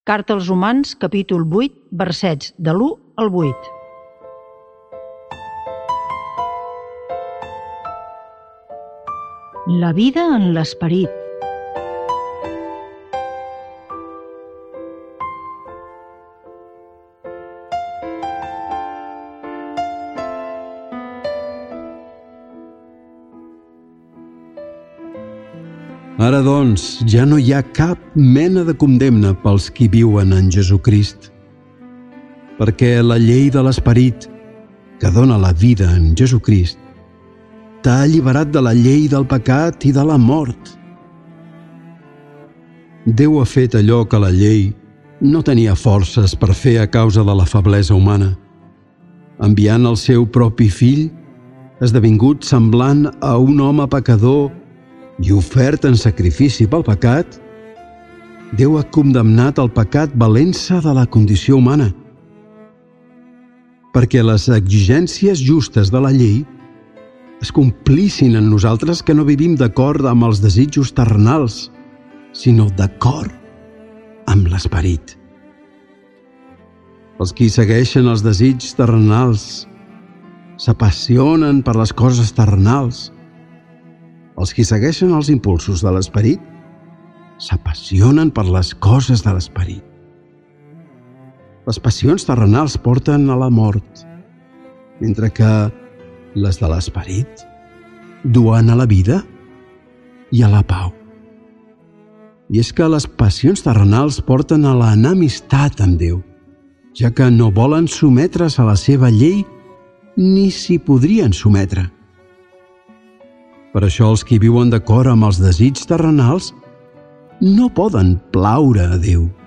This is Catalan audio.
Carta als Romans, capítol 8, versets de l'1 al 8. La vida en l'esperit. Ara, doncs, ja no hi ha cap mena de condemna pels qui viuen en Jesucrist, perquè la llei de l'Esperit, que dona la vida en Jesucrist, t'ha alliberat de la llei del pecat i de la mort. Déu ha fet allò que la llei no tenia forces per fer a causa de la feblesa humana, enviant el seu propi fill, esdevingut semblant a un home pecador i ofert en sacrifici pel pecat. Déu ha condemnat el pecat valent-se de la condició humana, perquè les exigències justes de la llei es complissin en nosaltres, que no vivim d'acord amb els desitjos terrenals, sinó d'acord amb l'esperit. Els qui segueixen els desitjos terrenals s'apassionen per les coses terrenals. Els qui segueixen els impulsos de l'esperit s'apassionen per les coses de l'esperit. Les passions terrenals porten a la mort, mentre que les de l'esperit duen a la vida i a la pau. I és que les passions terrenals porten a l'enemistat amb Déu, ja que no volen sotmetre's a la seva llei ni s'hi podrien sotmetre. Per això els qui viuen d'acord amb els desitjos terrenals no poden plaure a Déu.